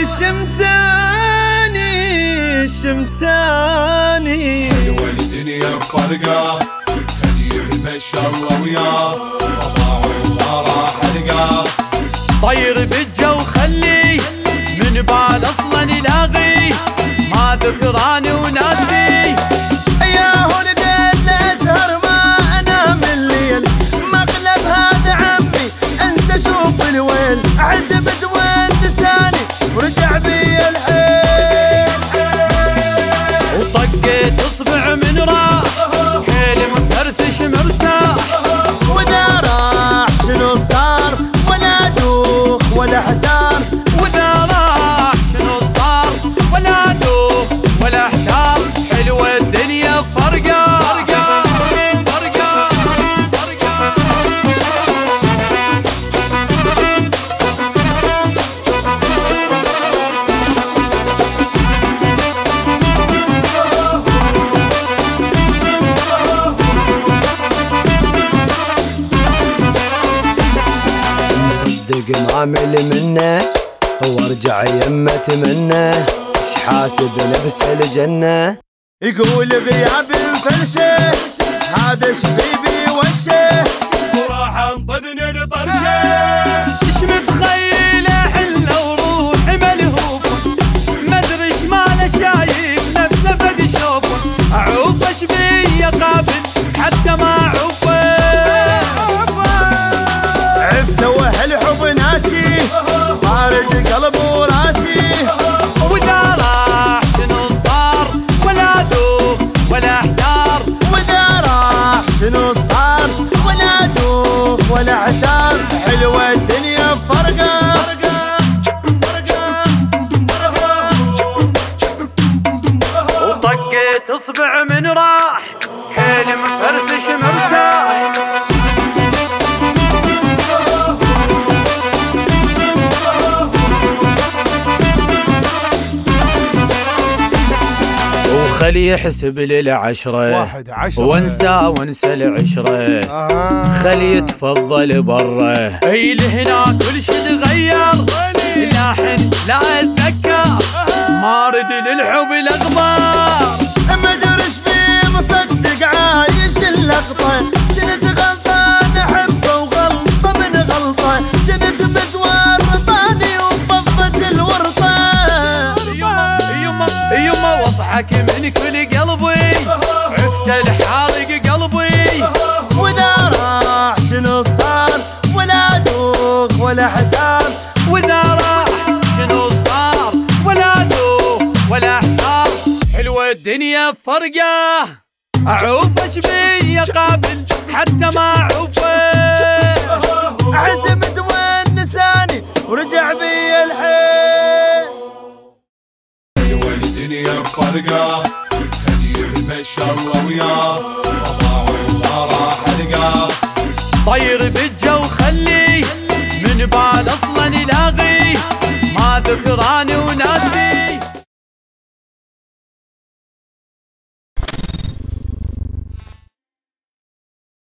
شمتاني والدنيا فرقة خليه ما شاء الله وياه وضاع وراح حلقة طير بالجو خلي من بال اصلا لاغي ما ذكراني وناسي يا ولد اسهر ما انام الليل مقلب هذا عمي انسى اشوف الويل عزبت وين لساني ورجع بي الحيل وطقيت اصبع من راح حيل مفرفش مرتاح وذا راح شنو صار ولا دوخ ولا احتار وذا راح شنو صار ولا دوخ ولا احتار حلوة الدنيا فرقة مصدق معامل منه وارجع يمه اتمنى اش حاسب نفس الجنه يقول غياب مفلشه هذا شبيبي وشه وراح انطذني لطرشه اش متخيله حله وروحي ملهوفه ما ادري اش ماله شايف نفسه فد شوفه اعوفه شبيه قابل حتى ما اعوفه عفته وهالحب ناسي طارد قلب وراسي وذا راح شنو صار ولا دوخ ولا احتار وذا راح شنو صار ولا دوخ ولا احتار حلوة الدنيا فرقة وطقيت اصبع من راح حيل مفرفش مرتاح خلي يحسب للعشرة وانسى العشرة خلي يتفضل برا اي لهنا كل شي تغير لاحن لا اتذكر ما رد للحب الاغبار ما درش بي مصدق عايش اللقطة كنت غلطان احبه وغلطة من غلطة كنت متورطاني وفضت الورطة يما واضحك من كل قلبي عفت الحارق قلبي وذا راح شنو صار ولا دوخ ولا احتار وذا راح شنو صار ولا دوخ ولا احتار حلوة الدنيا فرقة اعوفه شبيه قابل حتى ما اعوفه عزمت وين نساني ورجع بي الحيل والدنيا فرقة خليه ما شاء الله وياه وضاع وراح حلقة طير بالجو خلي من بال اصلا لاغي ما ذكراني وناسي